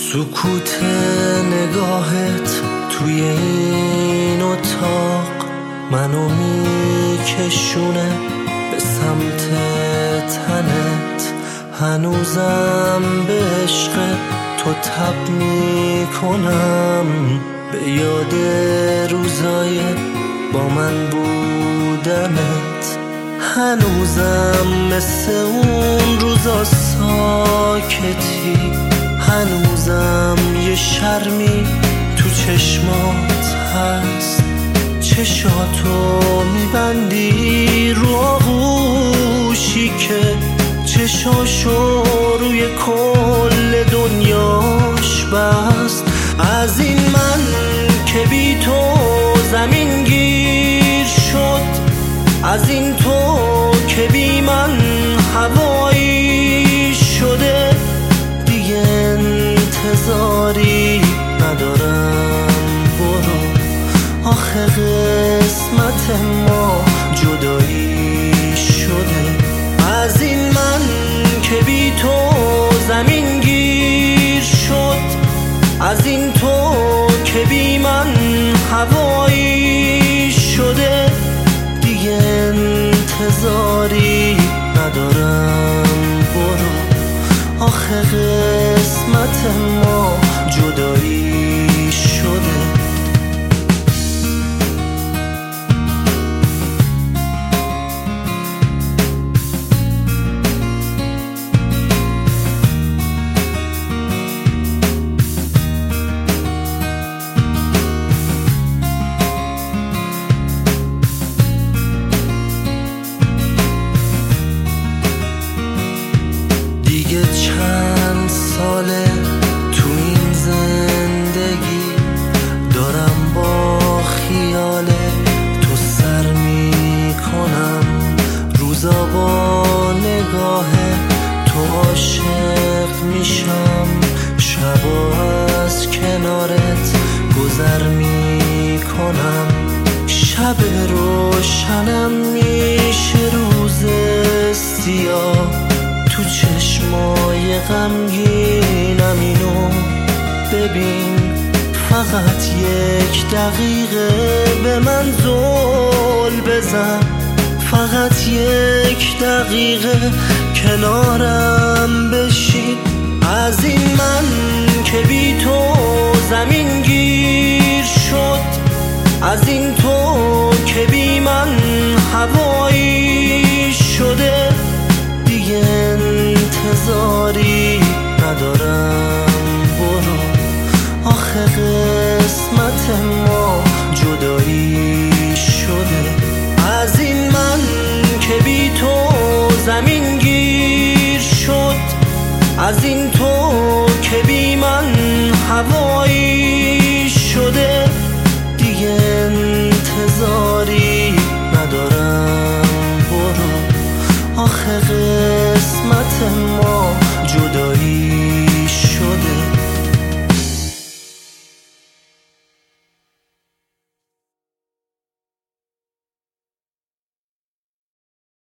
سکوت نگاهت توی این اتاق منو میکشونه به سمت تنت. هنوزم به عشق تو تب میکنم، به یاد روزای با من بودنت. هنوزم مثل اون روزا ساکتی، هنوزم یه شرمی تو چشمات هست. چشاتو میبندی رو آغوشی که چشاشو روی کل دنیاش بست. از این من که بی تو زمین گیر شد، از این تو که بی من هوایی شده، دیگه انتظاری ندارم. برو، آخه قسمت ما جدایی شده. از این من که بی تو زمین گیر شد، از این تو که بی من هوایی شده، دیگه انتظاری ندارم. برو، آخه قسمت ما جدایی شده. دیگه چند ساله تو این زندگی دارم با خیال تو سر میکنم. روزا با نگاه تو عاشق میشم، شبا از کنارت گذر میکنم. شب روشنم میشه روز سیاه، تو چشمای غمگینم اینو ببین. فقط یک دقیقه به من زل بزن، فقط یک دقیقه کنارم بشین. از این من که بی تو زمین گیر شد، از این تو که بی من هوایی شده، دیگه انتظاری ندارم. برو، آخه قسمت ما جدایی شده. از این من که بی تو زمین گیر شد، از این تو که بی من هوایی شده، دیگه انتظاری ندارم. برو، آخه قسمت ما جدایی